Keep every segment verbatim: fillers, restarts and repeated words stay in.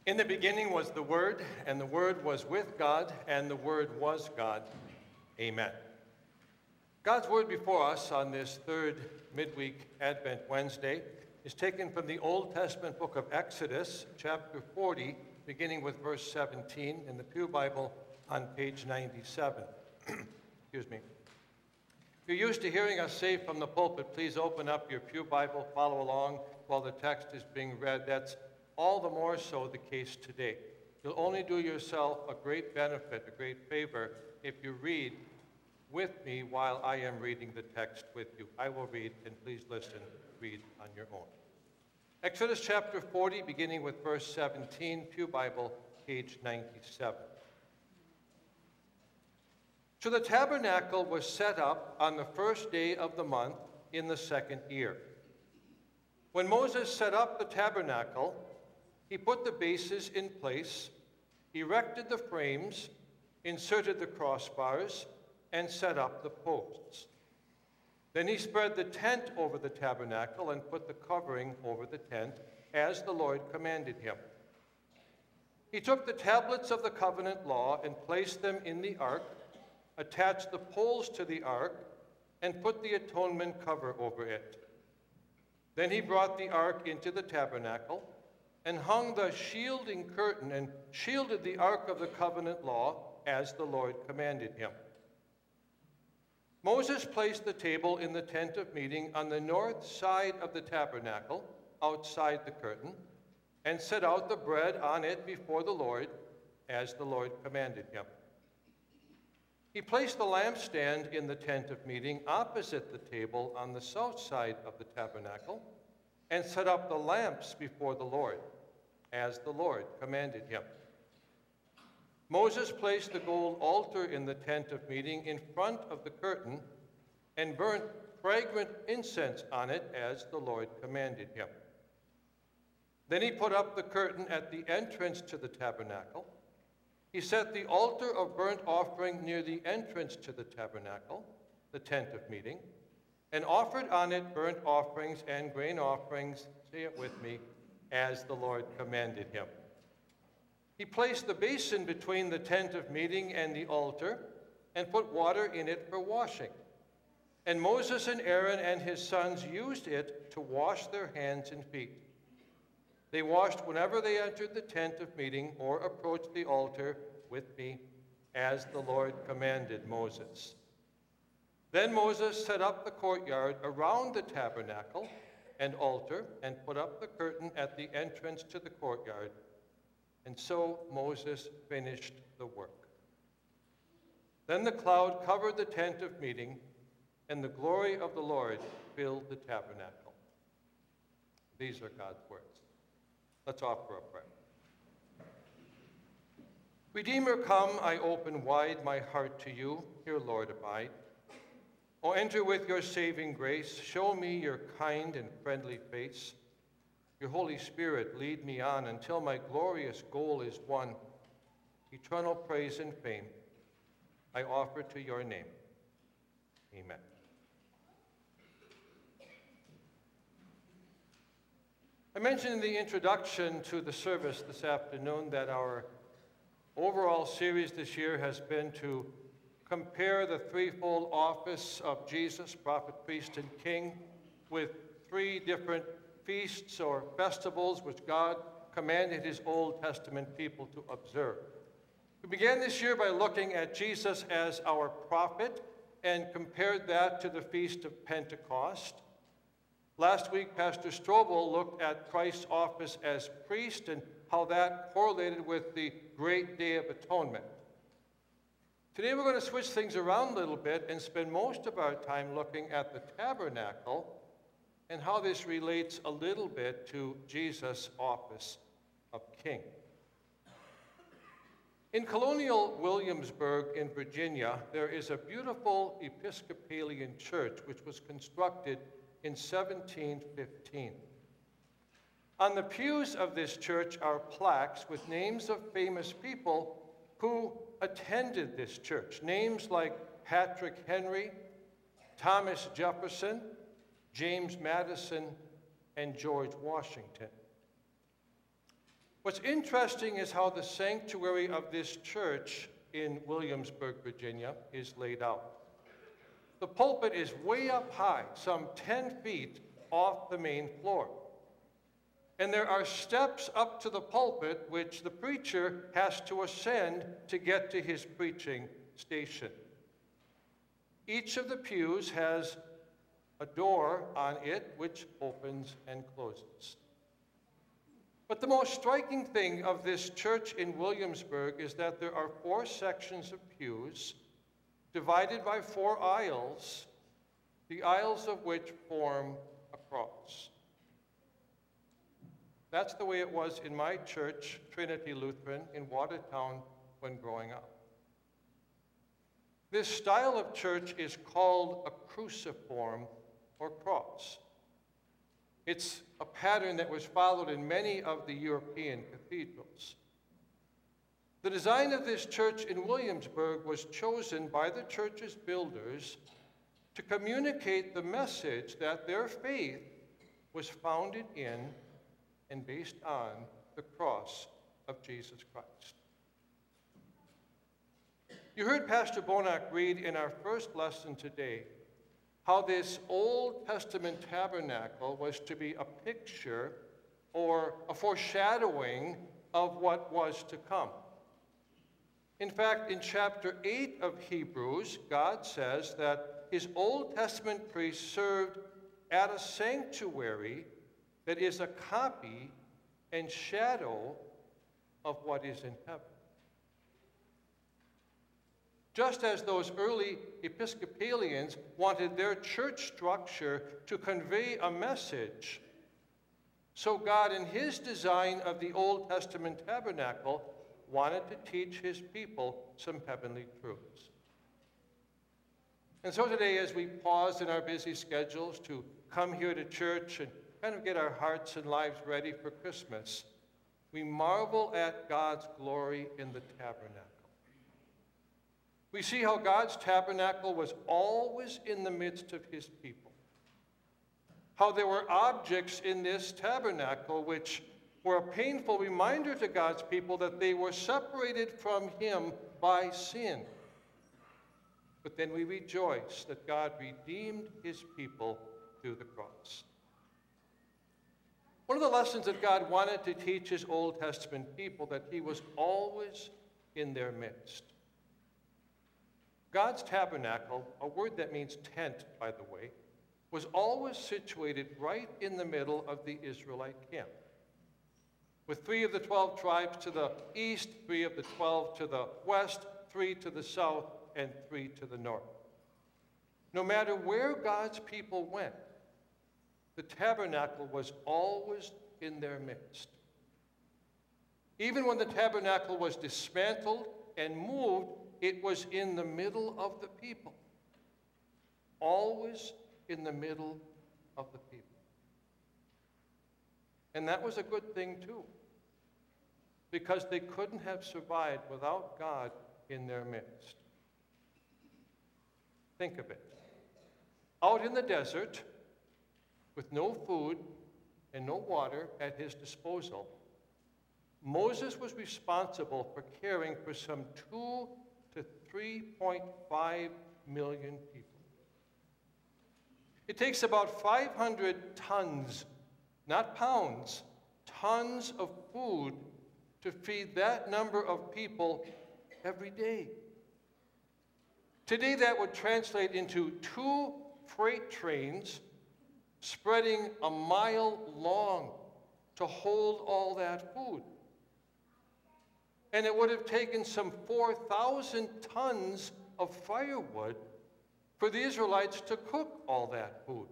In the beginning was the Word, and the Word was with God, and the Word was God. Amen. God's Word before us on this third midweek Advent Wednesday is taken from the Old Testament book of Exodus, chapter forty, beginning with verse seventeen in the Pew Bible on page ninety-seven. Excuse me. If you're used to hearing us say from the pulpit, please open up your Pew Bible, follow along while the text is being read. That's all the more so the case today. You'll only do yourself a great benefit, a great favor, if you read with me while I am reading the text with you. I will read, and please listen, read on your own. Exodus chapter forty, beginning with verse seventeen, Pew Bible, page ninety-seven. So the tabernacle was set up on the first day of the month in the second year. When Moses set up the tabernacle, he put the bases in place, erected the frames, inserted the crossbars, and set up the posts. Then he spread the tent over the tabernacle and put the covering over the tent, as the Lord commanded him. He took the tablets of the covenant law and placed them in the ark, attached the poles to the ark, and put the atonement cover over it. Then he brought the ark into the tabernacle and hung the shielding curtain and shielded the ark of the covenant law as the Lord commanded him. Moses placed the table in the tent of meeting on the north side of the tabernacle, outside the curtain, and set out the bread on it before the Lord as the Lord commanded him. He placed the lampstand in the tent of meeting opposite the table on the south side of the tabernacle and set up the lamps before the Lord, as the Lord commanded him. Moses placed the gold altar in the tent of meeting in front of the curtain and burnt fragrant incense on it, as the Lord commanded him. Then he put up the curtain at the entrance to the tabernacle. He set the altar of burnt offering near the entrance to the tabernacle, the tent of meeting, and offered on it burnt offerings and grain offerings, say it with me, as the Lord commanded him. He placed the basin between the tent of meeting and the altar and put water in it for washing. And Moses and Aaron and his sons used it to wash their hands and feet. They washed whenever they entered the tent of meeting or approached the altar with me, as the Lord commanded Moses. Then Moses set up the courtyard around the tabernacle and altar and put up the curtain at the entrance to the courtyard. And so Moses finished the work. Then the cloud covered the tent of meeting, and the glory of the Lord filled the tabernacle. These are God's words. Let's offer a prayer. Redeemer, come, I open wide my heart to you. Here, Lord, abide. O enter with your saving grace. Show me your kind and friendly face. Your Holy Spirit, lead me on until my glorious goal is won. Eternal praise and fame I offer to your name. Amen. I mentioned in the introduction to the service this afternoon that our overall series this year has been to compare the threefold office of Jesus, prophet, priest, and king, with three different feasts or festivals which God commanded his Old Testament people to observe. We began this year by looking at Jesus as our prophet and compared that to the Feast of Pentecost. Last week, Pastor Strobel looked at Christ's office as priest and how that correlated with the Great Day of Atonement. Today we're going to switch things around a little bit and spend most of our time looking at the tabernacle and how this relates a little bit to Jesus' office of king. In colonial Williamsburg in Virginia, there is a beautiful Episcopalian church which was constructed in seventeen fifteen. On the pews of this church are plaques with names of famous people who attended this church. Names like Patrick Henry, Thomas Jefferson, James Madison, and George Washington. What's interesting is how the sanctuary of this church in Williamsburg, Virginia, is laid out. The pulpit is way up high, some ten feet off the main floor. And there are steps up to the pulpit which the preacher has to ascend to get to his preaching station. Each of the pews has a door on it which opens and closes. But the most striking thing of this church in Williamsburg is that there are four sections of pews divided by four aisles, the aisles of which form a cross. That's the way it was in my church, Trinity Lutheran, in Watertown when growing up. This style of church is called a cruciform or cross. It's a pattern that was followed in many of the European cathedrals. The design of this church in Williamsburg was chosen by the church's builders to communicate the message that their faith was founded in and based on the cross of Jesus Christ. You heard Pastor Bonack read in our first lesson today how this Old Testament tabernacle was to be a picture or a foreshadowing of what was to come. In fact, in chapter eight of Hebrews, God says that his Old Testament priests served at a sanctuary that is a copy and shadow of what is in heaven. Just as those early Episcopalians wanted their church structure to convey a message, so God, in his design of the Old Testament tabernacle, wanted to teach his people some heavenly truths. And so today, as we pause in our busy schedules to come here to church and kind of get our hearts and lives ready for Christmas, we marvel at God's glory in the tabernacle. We see how God's tabernacle was always in the midst of his people. How there were objects in this tabernacle which were a painful reminder to God's people that they were separated from him by sin. But then we rejoice that God redeemed his people through the cross. One of the lessons that God wanted to teach his Old Testament people, that he was always in their midst. God's tabernacle, a word that means tent, by the way, was always situated right in the middle of the Israelite camp, with three of the twelve tribes to the east, three of the twelve to the west, three to the south, and three to the north. No matter where God's people went, the tabernacle was always in their midst. Even when the tabernacle was dismantled and moved, it was in the middle of the people, always in the middle of the people. And that was a good thing too, because they couldn't have survived without God in their midst. Think of it. Out in the desert, with no food and no water at his disposal, Moses was responsible for caring for some two to three point five million people. It takes about five hundred tons, not pounds, tons of food to feed that number of people every day. Today that would translate into two freight trains spreading a mile long to hold all that food. And it would have taken some four thousand tons of firewood for the Israelites to cook all that food.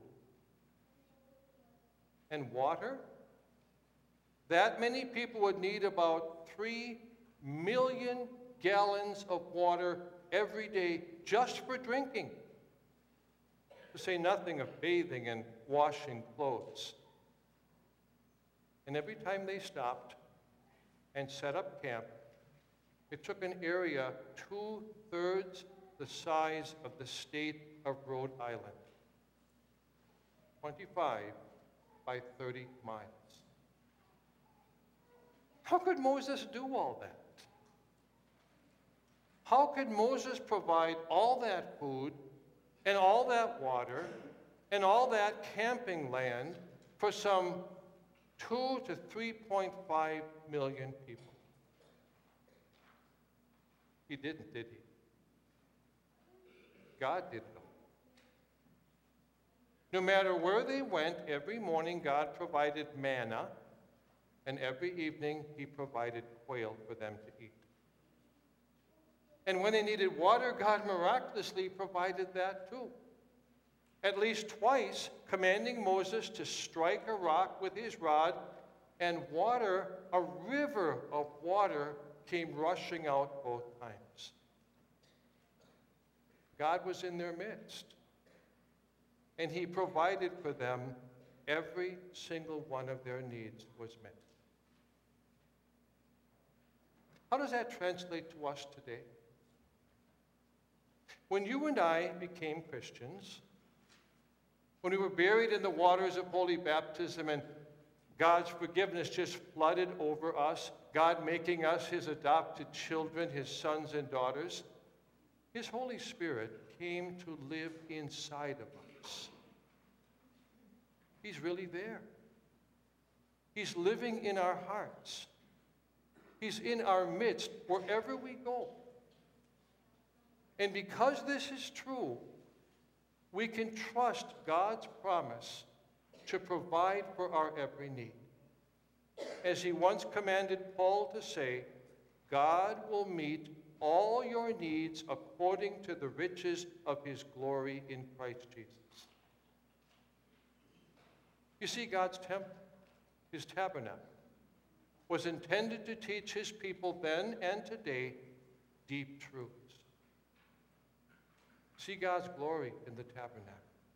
And water? That many people would need about three million gallons of water every day just for drinking, to say nothing of bathing and washing clothes. And every time they stopped and set up camp, it took an area two-thirds the size of the state of Rhode Island, twenty-five by thirty miles. How could Moses do all that? How could Moses provide all that food and all that water and all that camping land for some two to three point five million people? He didn't, did he? God did it all. No matter where they went, every morning God provided manna, and every evening he provided quail for them to eat. And when they needed water, God miraculously provided that too. At least twice, commanding Moses to strike a rock with his rod, and water, a river of water, came rushing out both times. God was in their midst, and he provided for them. Every single one of their needs was met. How does that translate to us today? When you and I became Christians, when we were buried in the waters of holy baptism and God's forgiveness just flooded over us, God making us his adopted children, his sons and daughters, his Holy Spirit came to live inside of us. He's really there. He's living in our hearts. He's in our midst wherever we go. And because this is true, we can trust God's promise to provide for our every need. As he once commanded Paul to say, God will meet all your needs according to the riches of his glory in Christ Jesus. You see, God's temple, his tabernacle, was intended to teach his people then and today deep truths. See God's glory in the tabernacle.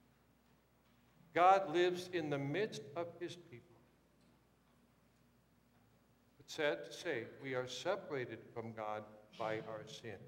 God lives in the midst of his people. It's sad to say we are separated from God by our sin.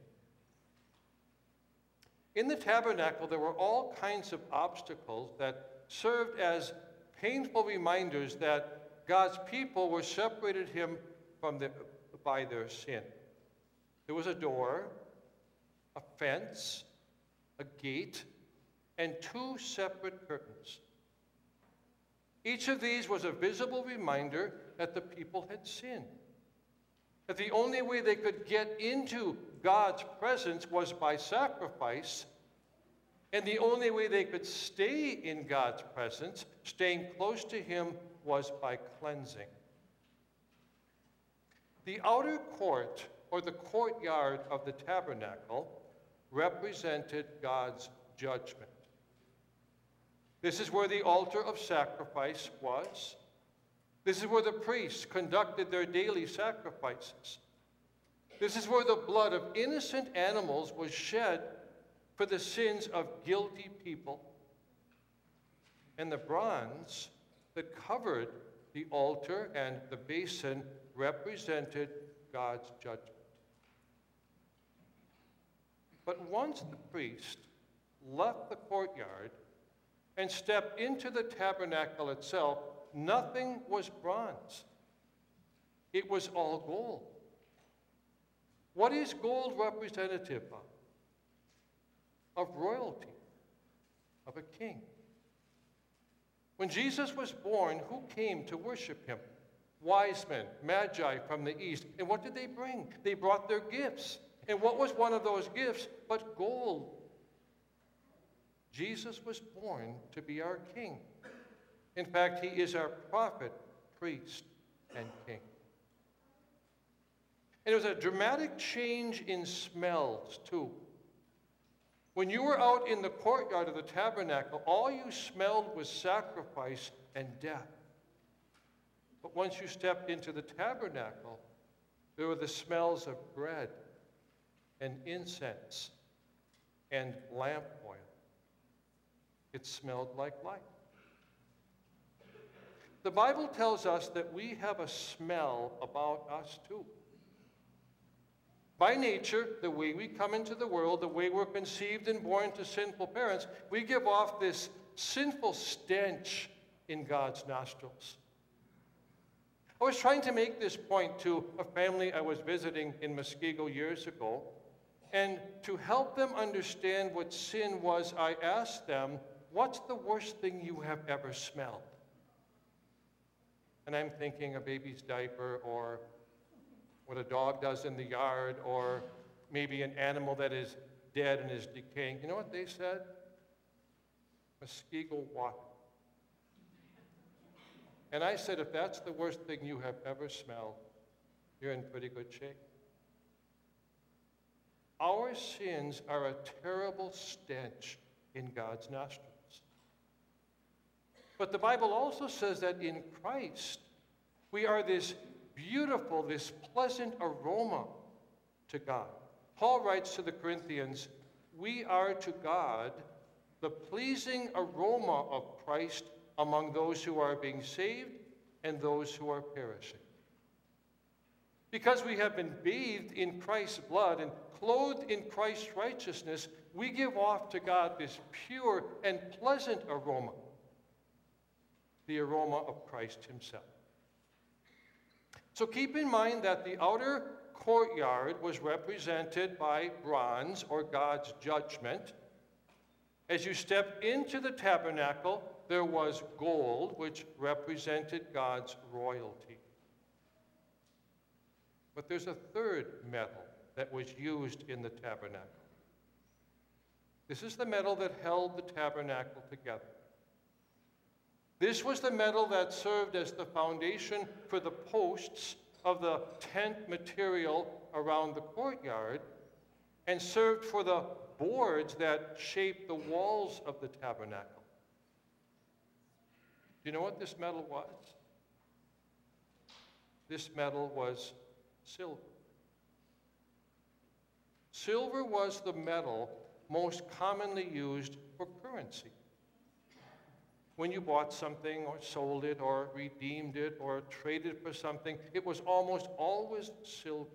In the tabernacle, there were all kinds of obstacles that served as painful reminders that God's people were separated him from the, by their sin. There was a door, a fence, a gate, and two separate curtains. Each of these was a visible reminder that the people had sinned, that the only way they could get into God's presence was by sacrifice, and the only way they could stay in God's presence, staying close to him, was by cleansing. The outer court, or the courtyard of the tabernacle, represented God's judgment. This is where the altar of sacrifice was. This is where the priests conducted their daily sacrifices. This is where the blood of innocent animals was shed for the sins of guilty people. And the bronze that covered the altar and the basin represented God's judgment. But once the priest left the courtyard and stepped into the tabernacle itself, nothing was bronze. It was all gold. What is gold representative of? Of royalty, of a king. When Jesus was born, who came to worship him? Wise men, magi from the east. And what did they bring? They brought their gifts. And what was one of those gifts but gold? Jesus was born to be our king. In fact, he is our prophet, priest, and king. And there was a dramatic change in smells, too. When you were out in the courtyard of the tabernacle, all you smelled was sacrifice and death. But once you stepped into the tabernacle, there were the smells of bread and incense and lamp oil. It smelled like life. The Bible tells us that we have a smell about us too. By nature, the way we come into the world, the way we're conceived and born to sinful parents, we give off this sinful stench in God's nostrils. I was trying to make this point to a family I was visiting in Muskego years ago, and to help them understand what sin was, I asked them, what's the worst thing you have ever smelled? And I'm thinking a baby's diaper, or what a dog does in the yard, or maybe an animal that is dead and is decaying. You know what they said? Muskego water. And I said, if that's the worst thing you have ever smelled, you're in pretty good shape. Our sins are a terrible stench in God's nostrils. But the Bible also says that in Christ, we are this beautiful, this pleasant aroma to God. Paul writes to the Corinthians, we are to God the pleasing aroma of Christ among those who are being saved and those who are perishing. Because we have been bathed in Christ's blood and clothed in Christ's righteousness, we give off to God this pure and pleasant aroma, the aroma of Christ himself. So keep in mind that the outer courtyard was represented by bronze, or God's judgment. As you step into the tabernacle, there was gold, which represented God's royalty. But there's a third metal that was used in the tabernacle. This is the metal that held the tabernacle together. This was the metal that served as the foundation for the posts of the tent material around the courtyard, and served for the boards that shaped the walls of the tabernacle. Do you know what this metal was? This metal was silver. Silver was the metal most commonly used for currency. When you bought something or sold it or redeemed it or traded for something, it was almost always silver.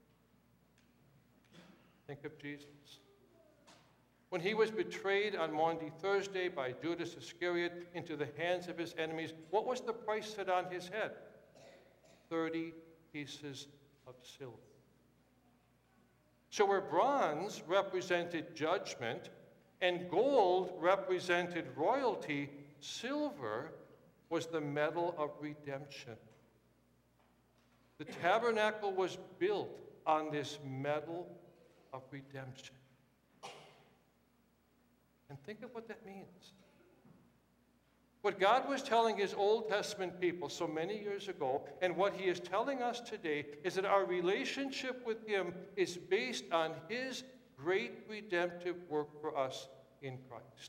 Think of Jesus. When he was betrayed on Maundy Thursday by Judas Iscariot into the hands of his enemies, what was the price set on his head? thirty pieces of silver. So where bronze represented judgment and gold represented royalty, silver was the metal of redemption. The tabernacle was built on this metal of redemption. And think of what that means. What God was telling his Old Testament people so many years ago, and what he is telling us today, is that our relationship with him is based on his great redemptive work for us in Christ.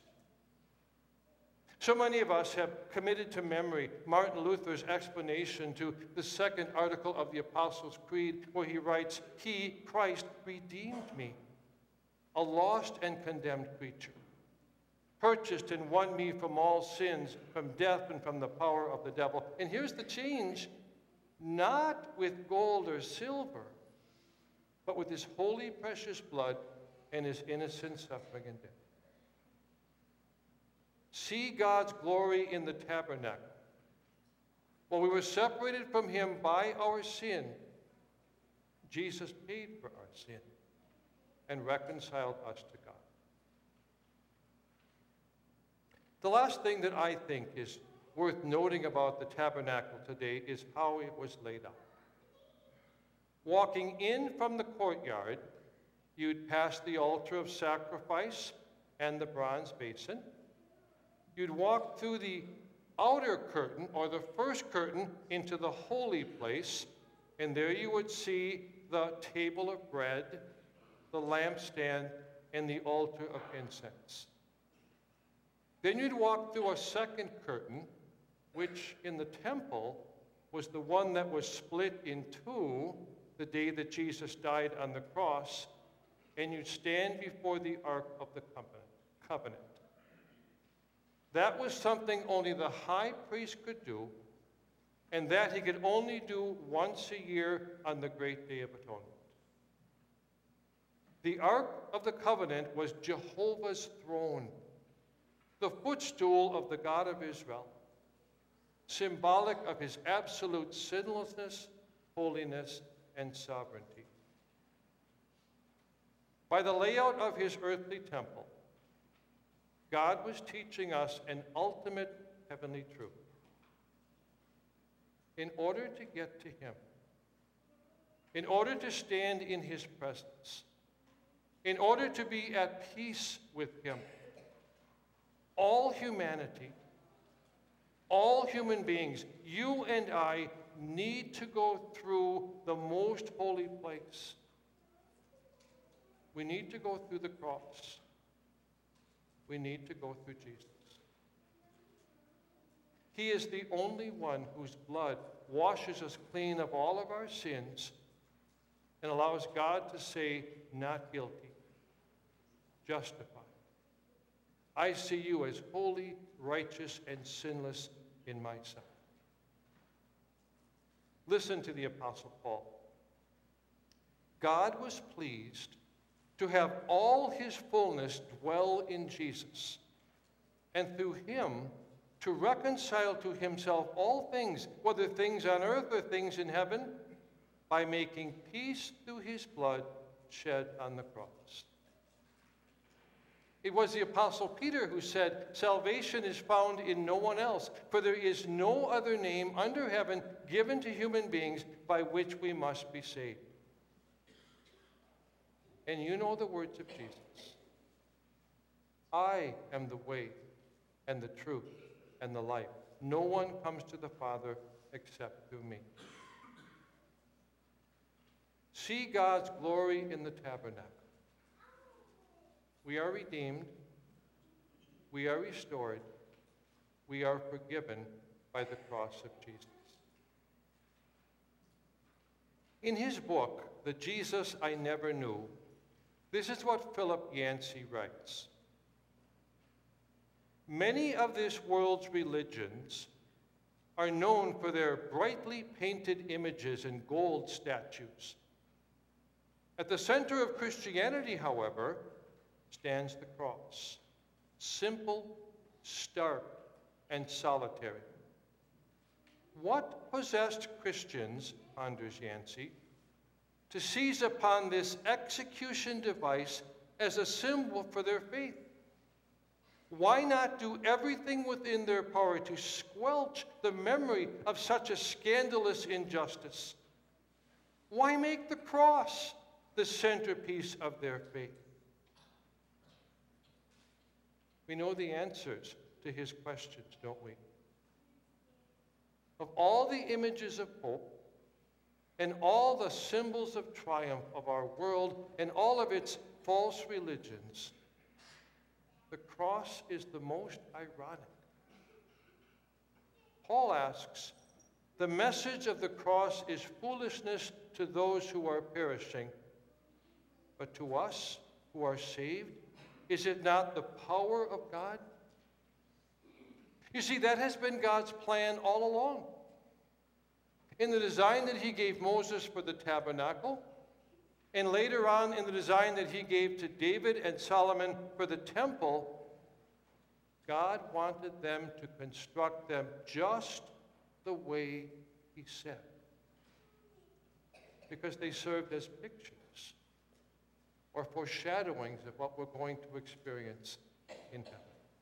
So many of us have committed to memory Martin Luther's explanation to the second article of the Apostles' Creed, where he writes, "He, Christ, redeemed me, a lost and condemned creature, purchased and won me from all sins, from death and from the power of the devil." And here's the change: not with gold or silver, but with his holy, precious blood and his innocent suffering and death. See God's glory in the tabernacle. While we were separated from him by our sin, Jesus paid for our sin and reconciled us to God. The last thing that I think is worth noting about the tabernacle today is how it was laid out. Walking in from the courtyard, you'd pass the altar of sacrifice and the bronze basin. You'd walk through the outer curtain, or the first curtain, into the holy place, and there you would see the table of bread, the lampstand, and the altar of incense. Then you'd walk through a second curtain, which in the temple was the one that was split in two the day that Jesus died on the cross, and you'd stand before the Ark of the Covenant. That was something only the high priest could do, and that he could only do once a year on the great Day of Atonement. The Ark of the Covenant was Jehovah's throne, the footstool of the God of Israel. symbolic of his absolute sinlessness, holiness, and sovereignty. By the layout of his earthly temple, God was teaching us an ultimate heavenly truth. In order to get to him, in order to stand in his presence, in order to be at peace with him, all humanity, all human beings, you and I, need to go through the most holy place. We need to go through the cross. We need to go through Jesus. He is the only one whose blood washes us clean of all of our sins and allows God to say, not guilty, justified. I see you as holy, righteous, and sinless in my sight. Listen to the Apostle Paul. God was pleased to have all his fullness dwell in Jesus, and through him to reconcile to himself all things, whether things on earth or things in heaven, by making peace through his blood shed on the cross. It was the Apostle Peter who said, salvation is found in no one else, for there is no other name under heaven given to human beings by which we must be saved. And you know the words of Jesus. I am the way and the truth and the life. No one comes to the Father except through me. See God's glory in the tabernacle. We are redeemed. We are restored. We are forgiven by the cross of Jesus. In his book, The Jesus I Never Knew, this is what Philip Yancey writes. Many of this world's religions are known for their brightly painted images and gold statues. At the center of Christianity, however, stands the cross, simple, stark, and solitary. What possessed Christians, ponders Yancey, to seize upon this execution device as a symbol for their faith? Why not do everything within their power to squelch the memory of such a scandalous injustice? Why make the cross the centerpiece of their faith? We know the answers to his questions, don't we? Of all the images of hope and all the symbols of triumph of our world and all of its false religions, the cross is the most ironic. Paul asks, the message of the cross is foolishness to those who are perishing, but to us who are saved, is it not the power of God? You see, that has been God's plan all along. In the design that he gave Moses for the tabernacle, and later on in the design that he gave to David and Solomon for the temple, God wanted them to construct them just the way he said, because they served as pictures or foreshadowings of what we're going to experience in heaven.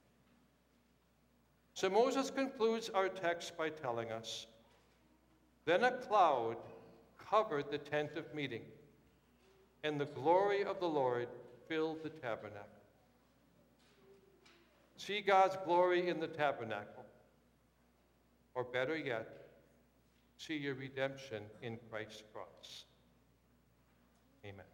So Moses concludes our text by telling us, then a cloud covered the tent of meeting, and the glory of the Lord filled the tabernacle. See God's glory in the tabernacle, or better yet, see your redemption in Christ's cross. Amen.